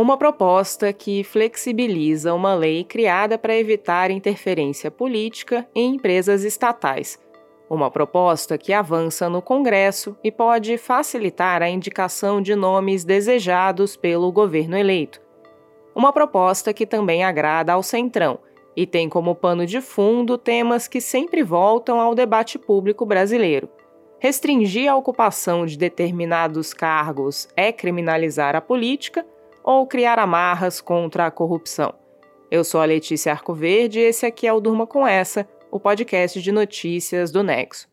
Uma proposta que flexibiliza uma lei criada para evitar interferência política em empresas estatais. Uma proposta que avança no Congresso e pode facilitar a indicação de nomes desejados pelo governo eleito. Uma proposta que também agrada ao Centrão e tem como pano de fundo temas que sempre voltam ao debate público brasileiro. Restringir a ocupação de determinados cargos é criminalizar a política ou criar amarras contra a corrupção? Eu sou a Letícia Arcoverde e esse aqui é o Durma Com Essa, o podcast de notícias do Nexo.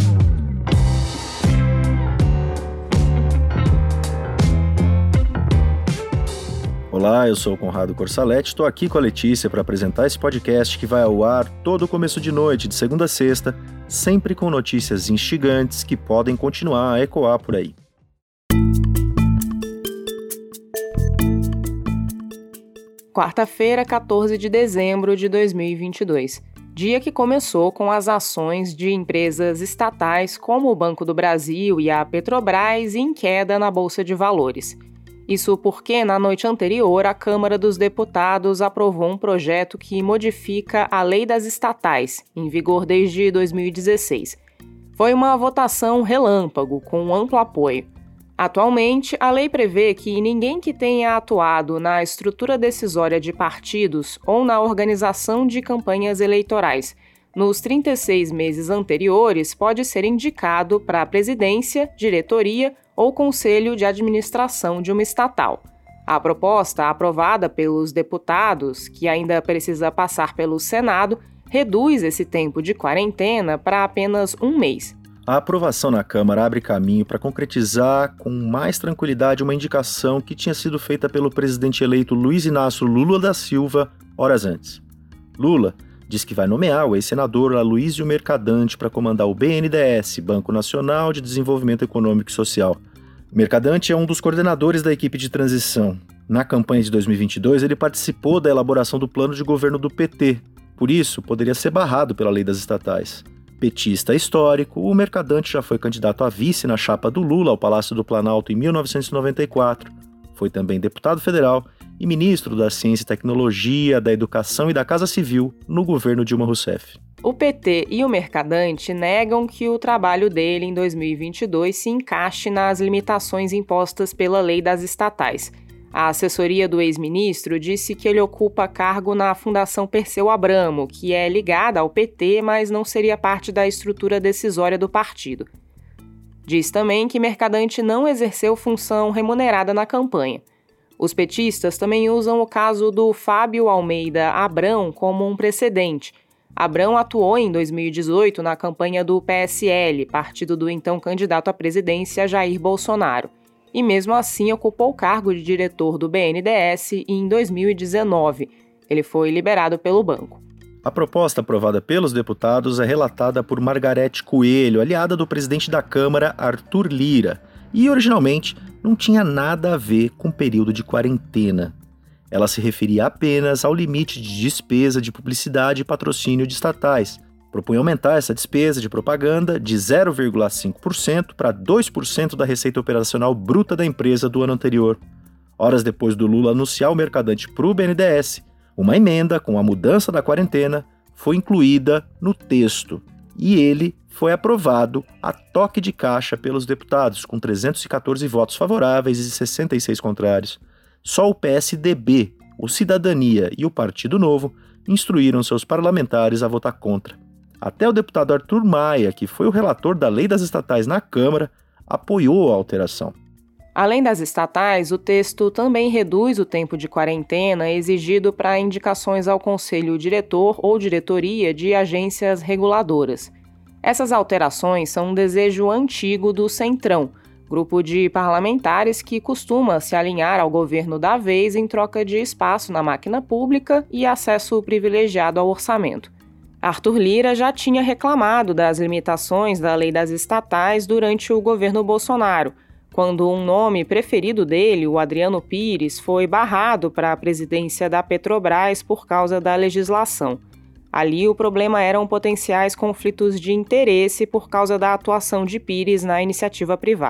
Olá, eu sou o Conrado Corsaletti, estou aqui com a Letícia para apresentar esse podcast que vai ao ar todo começo de noite, de segunda a sexta, sempre com notícias instigantes que podem continuar a ecoar por aí. Quarta-feira, 14 de dezembro de 2022, dia que começou com as ações de empresas estatais como o Banco do Brasil e a Petrobras em queda na Bolsa de Valores. Isso porque, na noite anterior, a Câmara dos Deputados aprovou um projeto que modifica a Lei das Estatais, em vigor desde 2016. Foi uma votação relâmpago, com amplo apoio. Atualmente, a lei prevê que ninguém que tenha atuado na estrutura decisória de partidos ou na organização de campanhas eleitorais nos 36 meses anteriores pode ser indicado para a presidência, diretoria ou conselho de administração de uma estatal. A proposta, aprovada pelos deputados, que ainda precisa passar pelo Senado, reduz esse tempo de quarentena para apenas um mês. A aprovação na Câmara abre caminho para concretizar com mais tranquilidade uma indicação que tinha sido feita pelo presidente eleito Luiz Inácio Lula da Silva horas antes. Lula diz que vai nomear o ex-senador Aloysio Mercadante para comandar o BNDES, Banco Nacional de Desenvolvimento Econômico e Social. Mercadante é um dos coordenadores da equipe de transição. Na campanha de 2022, ele participou da elaboração do plano de governo do PT. Por isso, poderia ser barrado pela lei das estatais. Petista histórico, o Mercadante já foi candidato a vice na chapa do Lula ao Palácio do Planalto em 1994. Foi também deputado federal e ministro da Ciência e Tecnologia, da Educação e da Casa Civil no governo Dilma Rousseff. O PT e o Mercadante negam que o trabalho dele em 2022 se encaixe nas limitações impostas pela lei das estatais. A assessoria do ex-ministro disse que ele ocupa cargo na Fundação Perseu Abramo, que é ligada ao PT, mas não seria parte da estrutura decisória do partido. Diz também que Mercadante não exerceu função remunerada na campanha. Os petistas também usam o caso do Fábio Almeida Abrão como um precedente. Abrão atuou em 2018 na campanha do PSL, partido do então candidato à presidência Jair Bolsonaro. E mesmo assim ocupou o cargo de diretor do BNDES em 2019. Ele foi liberado pelo banco. A proposta aprovada pelos deputados é relatada por Margarete Coelho, aliada do presidente da Câmara, Arthur Lira, e originalmente não tinha nada a ver com o período de quarentena. Ela se referia apenas ao limite de despesa de publicidade e patrocínio de estatais. Propunha aumentar essa despesa de propaganda de 0,5% para 2% da receita operacional bruta da empresa do ano anterior. Horas depois do Lula anunciar o Mercadante para o BNDES, uma emenda com a mudança da quarentena foi incluída no texto e ele foi aprovado a toque de caixa pelos deputados, com 314 votos favoráveis e 66 contrários. Só o PSDB, o Cidadania e o Partido Novo instruíram seus parlamentares a votar contra. Até o deputado Arthur Maia, que foi o relator da Lei das Estatais na Câmara, apoiou a alteração. Além das estatais, o texto também reduz o tempo de quarentena exigido para indicações ao conselho diretor ou diretoria de agências reguladoras. Essas alterações são um desejo antigo do Centrão, grupo de parlamentares que costuma se alinhar ao governo da vez em troca de espaço na máquina pública e acesso privilegiado ao orçamento. Arthur Lira já tinha reclamado das limitações da lei das estatais durante o governo Bolsonaro, quando um nome preferido dele, o Adriano Pires, foi barrado para a presidência da Petrobras por causa da legislação. Ali o problema eram potenciais conflitos de interesse por causa da atuação de Pires na iniciativa privada.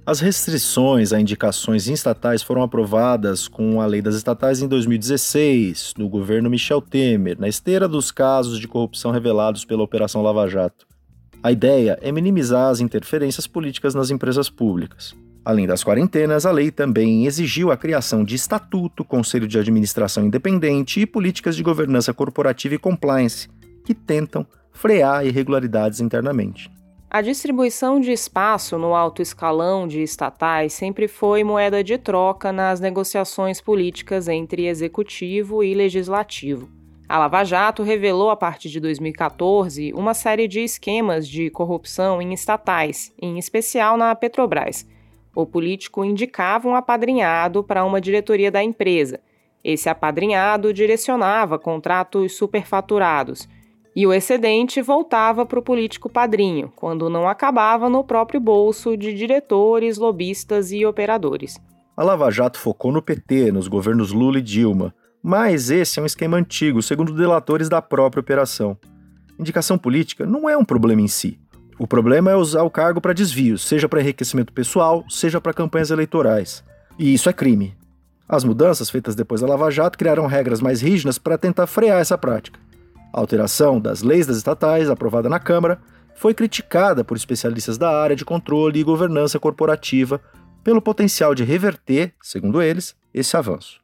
As restrições a indicações em estatais foram aprovadas com a Lei das Estatais em 2016, no governo Michel Temer, na esteira dos casos de corrupção revelados pela Operação Lava Jato. A ideia é minimizar as interferências políticas nas empresas públicas. Além das quarentenas, a lei também exigiu a criação de estatuto, conselho de administração independente e políticas de governança corporativa e compliance, que tentam frear irregularidades internamente. A distribuição de espaço no alto escalão de estatais sempre foi moeda de troca nas negociações políticas entre executivo e legislativo. A Lava Jato revelou, a partir de 2014, uma série de esquemas de corrupção em estatais, em especial na Petrobras. O político indicava um apadrinhado para uma diretoria da empresa. Esse apadrinhado direcionava contratos superfaturados. E o excedente voltava para o político padrinho, quando não acabava no próprio bolso de diretores, lobistas e operadores. A Lava Jato focou no PT, nos governos Lula e Dilma, mas esse é um esquema antigo, segundo delatores da própria operação. Indicação política não é um problema em si. O problema é usar o cargo para desvios, seja para enriquecimento pessoal, seja para campanhas eleitorais. E isso é crime. As mudanças feitas depois da Lava Jato criaram regras mais rígidas para tentar frear essa prática. A alteração das leis das estatais, aprovada na Câmara, foi criticada por especialistas da área de controle e governança corporativa pelo potencial de reverter, segundo eles, esse avanço.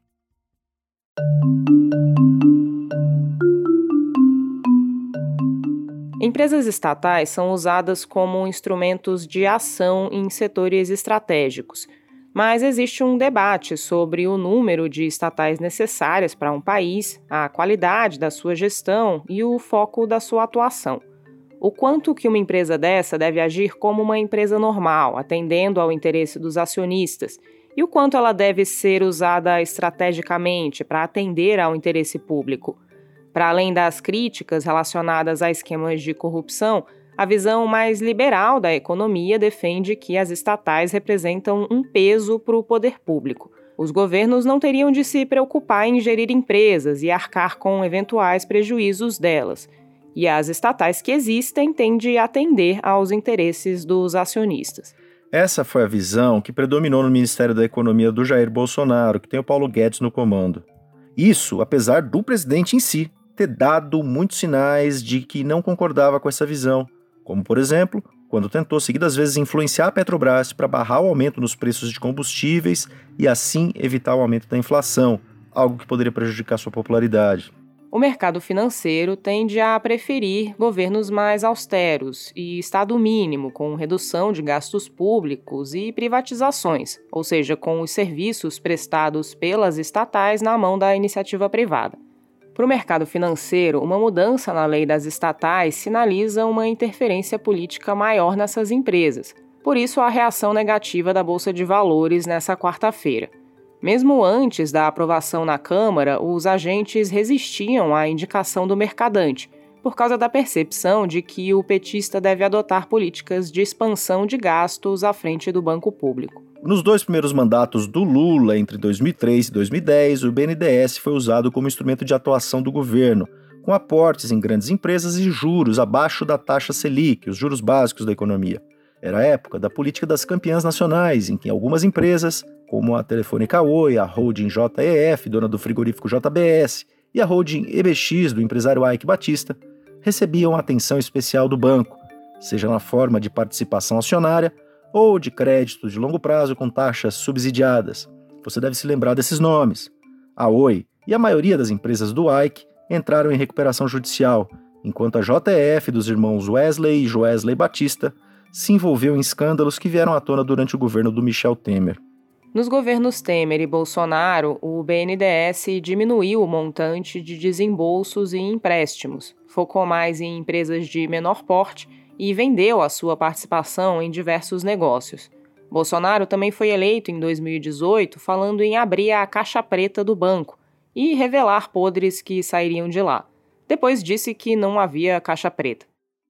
Empresas estatais são usadas como instrumentos de ação em setores estratégicos, mas existe um debate sobre o número de estatais necessárias para um país, a qualidade da sua gestão e o foco da sua atuação. O quanto que uma empresa dessa deve agir como uma empresa normal, atendendo ao interesse dos acionistas, e o quanto ela deve ser usada estrategicamente para atender ao interesse público. Para além das críticas relacionadas a esquemas de corrupção, a visão mais liberal da economia defende que as estatais representam um peso para o poder público. Os governos não teriam de se preocupar em gerir empresas e arcar com eventuais prejuízos delas. E as estatais que existem têm de atender aos interesses dos acionistas. Essa foi a visão que predominou no Ministério da Economia do Jair Bolsonaro, que tem o Paulo Guedes no comando. Isso, apesar do presidente em si ter dado muitos sinais de que não concordava com essa visão, como, por exemplo, quando tentou seguidas vezes influenciar a Petrobras para barrar o aumento nos preços de combustíveis e assim evitar o aumento da inflação, algo que poderia prejudicar sua popularidade. O mercado financeiro tende a preferir governos mais austeros e Estado mínimo, com redução de gastos públicos e privatizações, ou seja, com os serviços prestados pelas estatais na mão da iniciativa privada. Para o mercado financeiro, uma mudança na lei das estatais sinaliza uma interferência política maior nessas empresas. Por isso, a reação negativa da Bolsa de Valores nessa quarta-feira. Mesmo antes da aprovação na Câmara, os agentes resistiam à indicação do mercadante, por causa da percepção de que o petista deve adotar políticas de expansão de gastos à frente do banco público. Nos 2 primeiros mandatos do Lula, entre 2003 e 2010, o BNDES foi usado como instrumento de atuação do governo, com aportes em grandes empresas e juros abaixo da taxa Selic, os juros básicos da economia. Era a época da política das campeãs nacionais, em que algumas empresas, como a Telefônica Oi, a holding JEF, dona do frigorífico JBS, e a holding EBX, do empresário Eike Batista, recebiam atenção especial do banco, seja na forma de participação acionária ou de crédito de longo prazo com taxas subsidiadas. Você deve se lembrar desses nomes. A Oi e a maioria das empresas do Eike entraram em recuperação judicial, enquanto a JEF dos irmãos Wesley e Joesley Batista se envolveu em escândalos que vieram à tona durante o governo do Michel Temer. Nos governos Temer e Bolsonaro, o BNDES diminuiu o montante de desembolsos e empréstimos, focou mais em empresas de menor porte e vendeu a sua participação em diversos negócios. Bolsonaro também foi eleito em 2018 falando em abrir a caixa preta do banco e revelar podres que sairiam de lá. Depois disse que não havia caixa preta.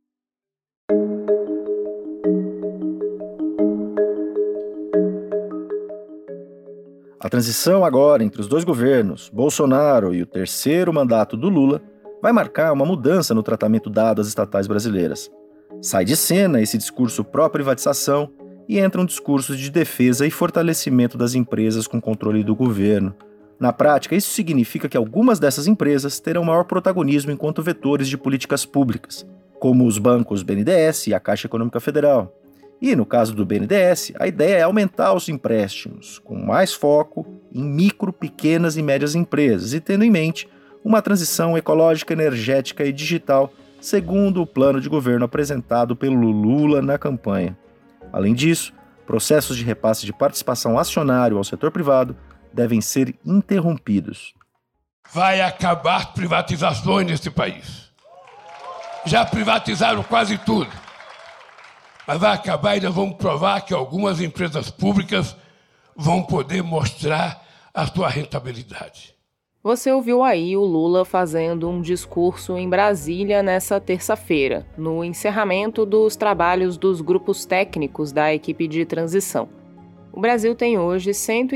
A transição agora entre os 2 governos, Bolsonaro e o 3º mandato do Lula, vai marcar uma mudança no tratamento dado às estatais brasileiras. Sai de cena esse discurso pró-privatização e entram discursos de defesa e fortalecimento das empresas com controle do governo. Na prática, isso significa que algumas dessas empresas terão maior protagonismo enquanto vetores de políticas públicas, como os bancos BNDES e a Caixa Econômica Federal. E, no caso do BNDES, a ideia é aumentar os empréstimos, com mais foco em micro, pequenas e médias empresas, e tendo em mente uma transição ecológica, energética e digital, segundo o plano de governo apresentado pelo Lula na campanha. Além disso, processos de repasse de participação acionário ao setor privado devem ser interrompidos. Vai acabar privatizações nesse país. Já privatizaram quase tudo. Mas vai acabar e nós vamos provar que algumas empresas públicas vão poder mostrar a sua rentabilidade. Você ouviu aí o Lula fazendo um discurso em Brasília nessa terça-feira, no encerramento dos trabalhos dos grupos técnicos da equipe de transição. O Brasil tem hoje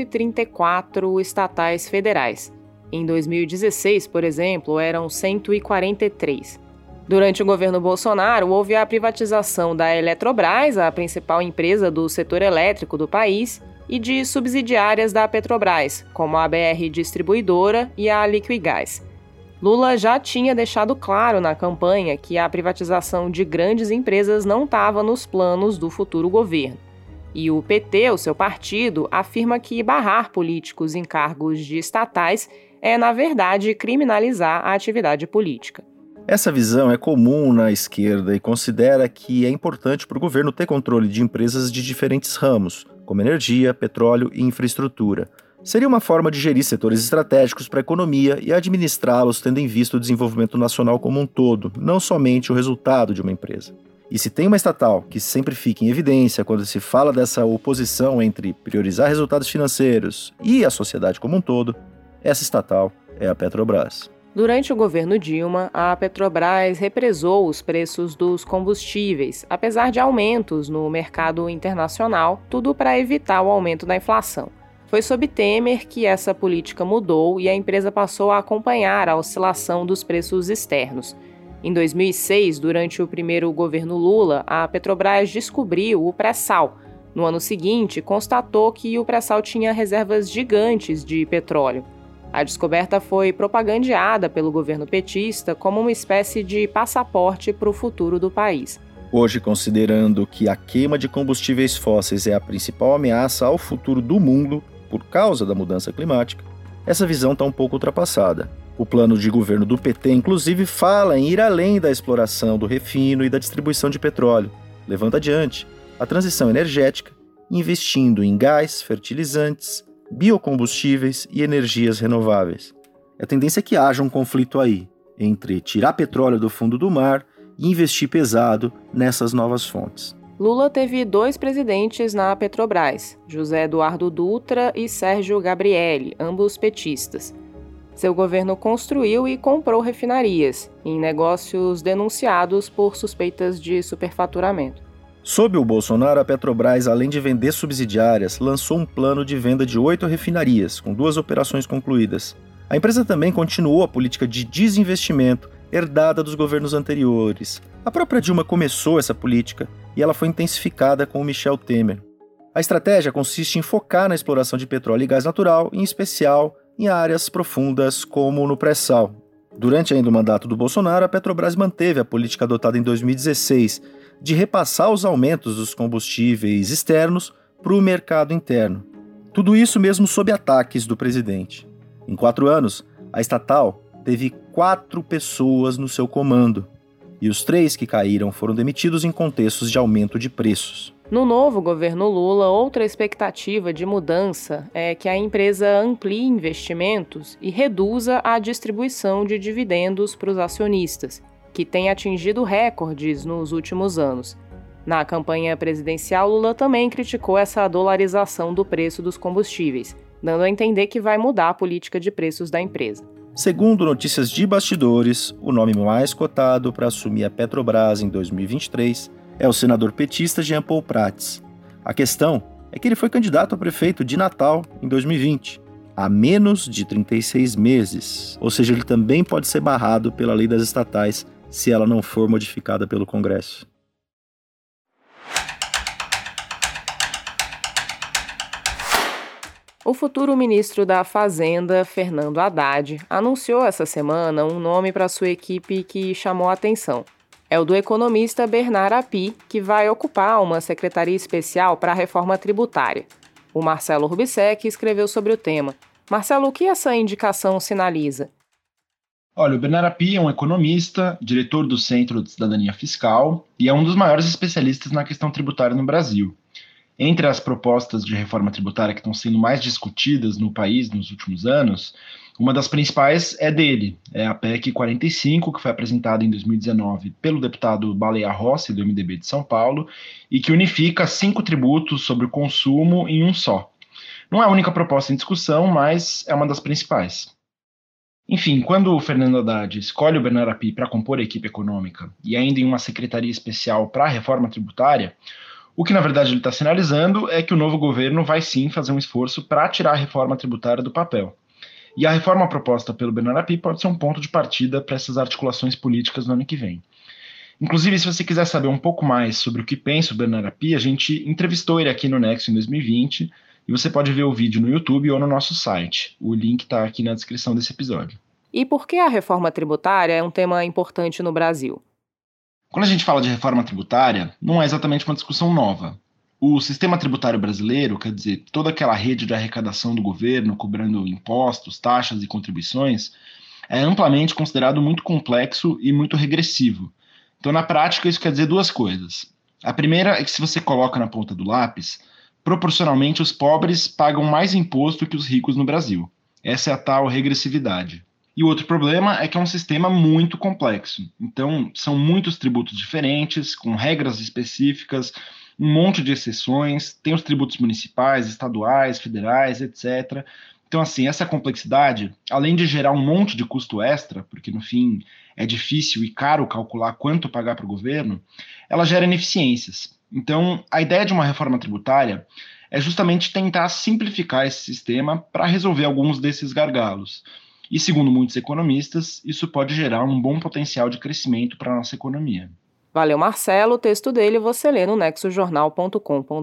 134 estatais federais. Em 2016, por exemplo, eram 143. Durante o governo Bolsonaro, houve a privatização da Eletrobras, a principal empresa do setor elétrico do país, e de subsidiárias da Petrobras, como a BR Distribuidora e a Liquigás. Lula já tinha deixado claro na campanha que a privatização de grandes empresas não estava nos planos do futuro governo. E o PT, o seu partido, afirma que barrar políticos em cargos de estatais é, na verdade, criminalizar a atividade política. Essa visão é comum na esquerda e considera que é importante para o governo ter controle de empresas de diferentes ramos, como energia, petróleo e infraestrutura. Seria uma forma de gerir setores estratégicos para a economia e administrá-los tendo em vista o desenvolvimento nacional como um todo, não somente o resultado de uma empresa. E se tem uma estatal que sempre fica em evidência quando se fala dessa oposição entre priorizar resultados financeiros e a sociedade como um todo, essa estatal é a Petrobras. Durante o governo Dilma, a Petrobras represou os preços dos combustíveis, apesar de aumentos no mercado internacional, tudo para evitar o aumento da inflação. Foi sob Temer que essa política mudou e a empresa passou a acompanhar a oscilação dos preços externos. Em 2006, durante o primeiro governo Lula, a Petrobras descobriu o pré-sal. No ano seguinte, constatou que o pré-sal tinha reservas gigantes de petróleo. A descoberta foi propagandeada pelo governo petista como uma espécie de passaporte para o futuro do país. Hoje, considerando que a queima de combustíveis fósseis é a principal ameaça ao futuro do mundo por causa da mudança climática, essa visão está um pouco ultrapassada. O plano de governo do PT, inclusive, fala em ir além da exploração do refino e da distribuição de petróleo, levando adiante a transição energética, investindo em gás, fertilizantes, biocombustíveis e energias renováveis. A tendência é que haja um conflito aí, entre tirar petróleo do fundo do mar e investir pesado nessas novas fontes. Lula teve 2 presidentes na Petrobras, José Eduardo Dutra e Sérgio Gabrielli, ambos petistas. Seu governo construiu e comprou refinarias, em negócios denunciados por suspeitas de superfaturamento. Sob o Bolsonaro, a Petrobras, além de vender subsidiárias, lançou um plano de venda de 8 refinarias, com 2 operações concluídas. A empresa também continuou a política de desinvestimento herdada dos governos anteriores. A própria Dilma começou essa política e ela foi intensificada com o Michel Temer. A estratégia consiste em focar na exploração de petróleo e gás natural, em especial em áreas profundas como no pré-sal. Durante ainda o mandato do Bolsonaro, a Petrobras manteve a política adotada em 2016 de repassar os aumentos dos combustíveis externos para o mercado interno. Tudo isso mesmo sob ataques do presidente. Em 4 anos, a estatal teve 4 pessoas no seu comando, e os 3 que caíram foram demitidos em contextos de aumento de preços. No novo governo Lula, outra expectativa de mudança é que a empresa amplie investimentos e reduza a distribuição de dividendos para os acionistas, que tem atingido recordes nos últimos anos. Na campanha presidencial, Lula também criticou essa dolarização do preço dos combustíveis, dando a entender que vai mudar a política de preços da empresa. Segundo notícias de bastidores, o nome mais cotado para assumir a Petrobras em 2023 é o senador petista Jean Paul Prats. A questão é que ele foi candidato a prefeito de Natal em 2020, há menos de 36 meses, ou seja, ele também pode ser barrado pela lei das estatais se ela não for modificada pelo Congresso. O futuro ministro da Fazenda, Fernando Haddad, anunciou essa semana um nome para sua equipe que chamou a atenção. É o do economista Bernard Api, que vai ocupar uma secretaria especial para a reforma tributária. O Marcelo Rubissec escreveu sobre o tema. Marcelo, o que essa indicação sinaliza? Olha, o Bernard Api é um economista, diretor do Centro de Cidadania Fiscal e é um dos maiores especialistas na questão tributária no Brasil. Entre as propostas de reforma tributária que estão sendo mais discutidas no país nos últimos anos, uma das principais é dele, é a PEC 45, que foi apresentada em 2019 pelo deputado Baleia Rossi, do MDB de São Paulo, e que unifica 5 tributos sobre o consumo em um só. Não é a única proposta em discussão, mas é uma das principais. Enfim, quando o Fernando Haddad escolhe o Bernard Api para compor a equipe econômica e ainda em uma secretaria especial para a reforma tributária, o que, na verdade, ele está sinalizando é que o novo governo vai sim fazer um esforço para tirar a reforma tributária do papel. E a reforma proposta pelo Bernard Api pode ser um ponto de partida para essas articulações políticas no ano que vem. Inclusive, se você quiser saber um pouco mais sobre o que pensa o Bernard Api, a gente entrevistou ele aqui no Nexo em 2020 e você pode ver o vídeo no YouTube ou no nosso site. O link está aqui na descrição desse episódio. E por que a reforma tributária é um tema importante no Brasil? Quando a gente fala de reforma tributária, não é exatamente uma discussão nova. O sistema tributário brasileiro, quer dizer, toda aquela rede de arrecadação do governo, cobrando impostos, taxas e contribuições, é amplamente considerado muito complexo e muito regressivo. Então, na prática, isso quer dizer 2 coisas. A primeira é que, se você coloca na ponta do lápis, proporcionalmente os pobres pagam mais imposto que os ricos no Brasil. Essa é a tal regressividade. E o outro problema é que é um sistema muito complexo. Então, são muitos tributos diferentes, com regras específicas, um monte de exceções, tem os tributos municipais, estaduais, federais, etc. Então, assim, essa complexidade, além de gerar um monte de custo extra, porque no fim é difícil e caro calcular quanto pagar para o governo, ela gera ineficiências. Então, a ideia de uma reforma tributária é justamente tentar simplificar esse sistema para resolver alguns desses gargalos. E, segundo muitos economistas, isso pode gerar um bom potencial de crescimento para a nossa economia. Valeu, Marcelo. O texto dele você lê no nexojornal.com.br.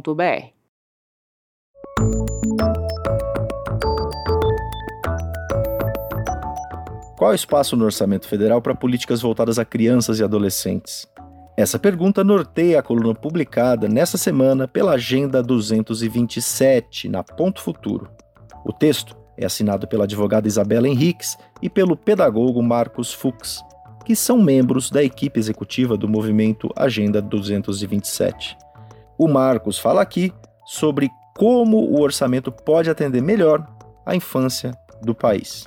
Qual é o espaço no orçamento federal para políticas voltadas a crianças e adolescentes? Essa pergunta norteia a coluna publicada nessa semana pela Agenda 227, na Ponto Futuro. O texto é assinado pela advogada Isabela Henriques e pelo pedagogo Marcos Fux, que são membros da equipe executiva do movimento Agenda 227. O Marcos fala aqui sobre como o orçamento pode atender melhor a infância do país.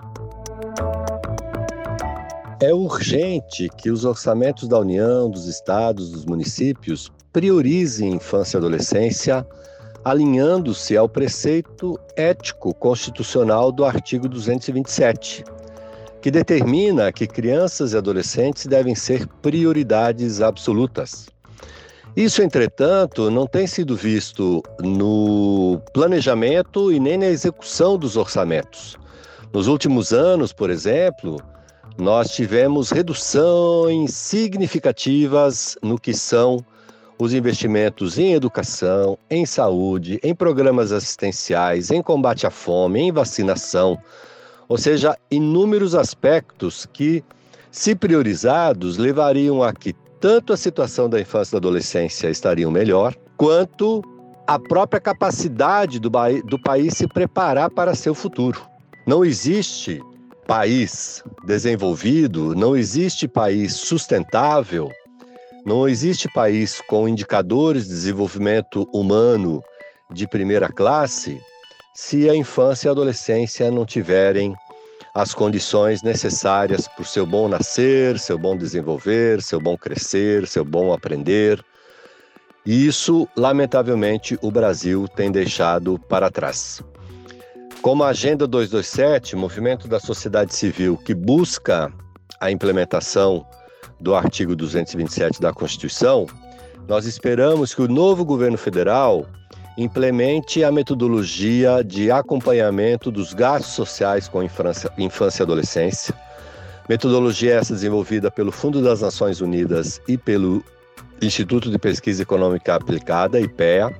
É urgente que os orçamentos da União, dos estados, dos municípios priorizem infância e adolescência, alinhando-se ao preceito ético constitucional do artigo 227, que determina que crianças e adolescentes devem ser prioridades absolutas. Isso, entretanto, não tem sido visto no planejamento e nem na execução dos orçamentos. Nos últimos anos, por exemplo, nós tivemos reduções significativas no que são os investimentos em educação, em saúde, em programas assistenciais, em combate à fome, em vacinação, ou seja, inúmeros aspectos que, se priorizados, levariam a que tanto a situação da infância e da adolescência estariam melhor, quanto a própria capacidade do país se preparar para seu futuro. Não existe país desenvolvido, não existe país sustentável, não existe país com indicadores de desenvolvimento humano de primeira classe se a infância e a adolescência não tiverem as condições necessárias para o seu bom nascer, seu bom desenvolver, seu bom crescer, seu bom aprender. E isso, lamentavelmente, o Brasil tem deixado para trás. Como a Agenda 227, movimento da sociedade civil que busca a implementação do artigo 227 da Constituição, nós esperamos que o novo governo federal implemente a metodologia de acompanhamento dos gastos sociais com infância e adolescência. Metodologia essa desenvolvida pelo Fundo das Nações Unidas e pelo Instituto de Pesquisa Econômica Aplicada, IPEA,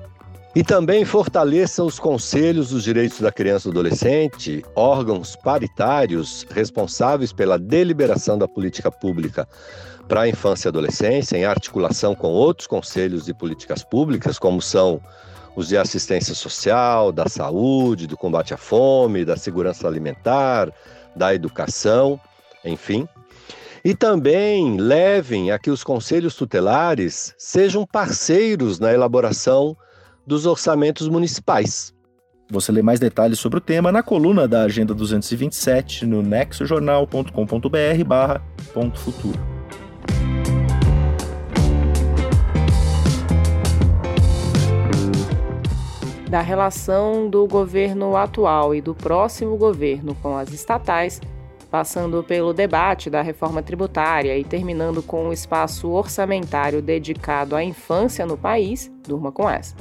E também fortaleça os conselhos dos direitos da criança e do adolescente, órgãos paritários responsáveis pela deliberação da política pública para a infância e adolescência, em articulação com outros conselhos de políticas públicas, como são os de assistência social, da saúde, do combate à fome, da segurança alimentar, da educação, enfim. E também levem a que os conselhos tutelares sejam parceiros na elaboração dos orçamentos municipais. Você lê mais detalhes sobre o tema na coluna da Agenda 227 no nexojornal.com.br/ponto-futuro. Da relação do governo atual e do próximo governo com as estatais, passando pelo debate da reforma tributária e terminando com o espaço orçamentário dedicado à infância no país, durma com essa.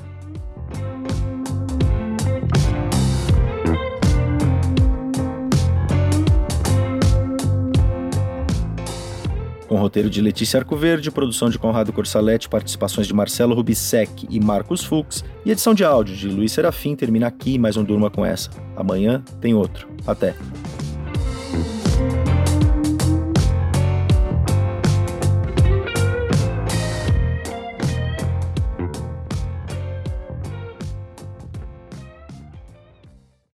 Com roteiro de Letícia Arcoverde, produção de Conrado Corsaletti, participações de Marcelo Rubissec e Marcos Fux, e edição de áudio de Luiz Serafim, termina aqui mais um Durma com essa. Amanhã tem outro. Até!